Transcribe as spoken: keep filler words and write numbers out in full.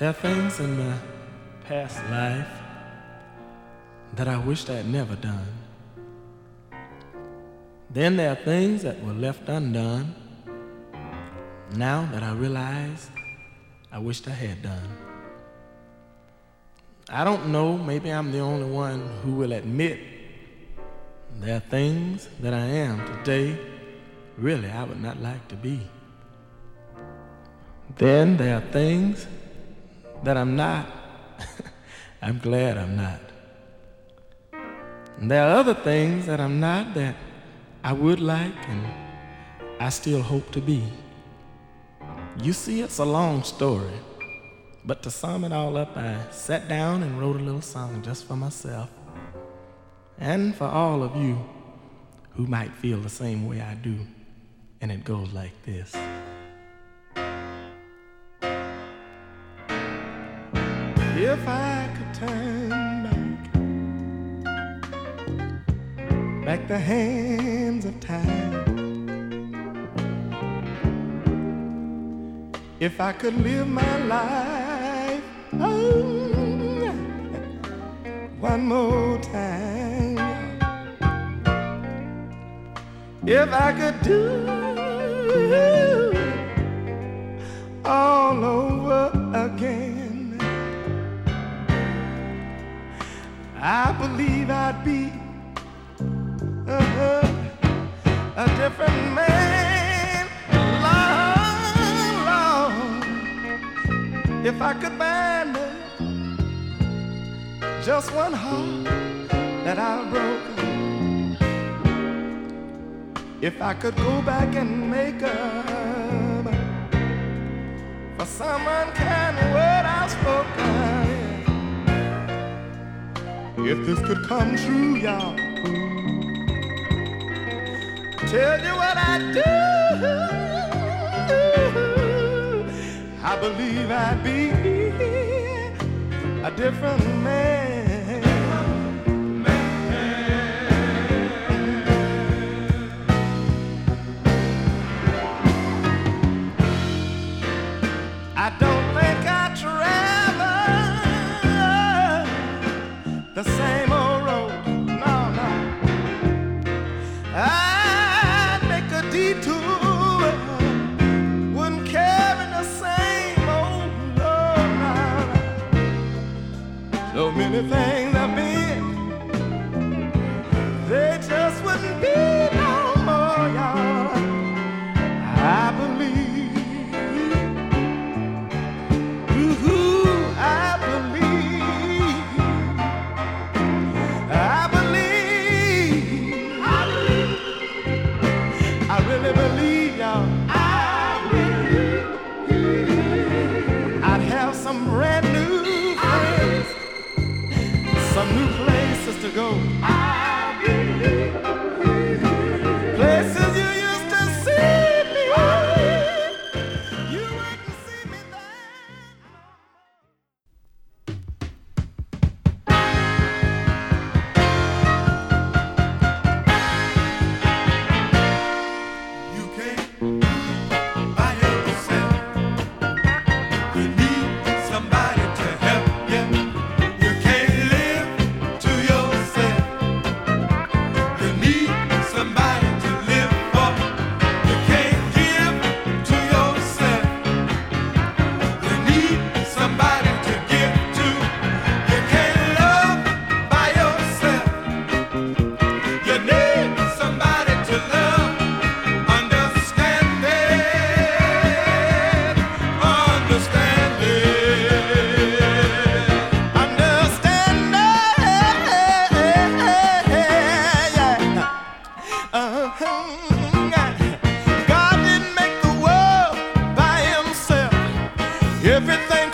There are things in my past life that I wished I had never done. Then there are things that were left undone, now that I realize I wished I had done. I don't know, maybe I'm the only one who will admit there are things that I am today really I would not like to be. Then there are things that I'm not. I'm glad I'm not. And there are other things that I'm not that I would like and I still hope to be. You see, it's a long story, but to sum it all up, I sat down and wrote a little song just for myself and for all of you who might feel the same way I do. And it goes like this. If I could turn back, back the hands of time, if I could live my life oh, one more time, if I could do all over again, I believe I'd be uh, a different man, Lord, Lord, if I could find just one heart that I've broken, if I could go back and make up for some unkind word I've spoken. If this could come true, y'all, tell you what I do, I believe I'd be a different man. I don't think I travel the same old road, no, no. I'd make a detour, wouldn't carry the same old load, no, no. So many things I've been, they just wouldn't be no more, y'all. I believe. Some brand new friends, some new places to go. I believe places you used to see me, you wouldn't see me You can't buy yourself. You need somebody to help you. You can't live to yourself. You need somebody to live for. You can't give to yourself. You need somebody to give to. You can't love by yourself. You need somebody to love. Understand it. Understand it. Understand it, yeah. Uh-huh. God didn't make the world by himself. Everything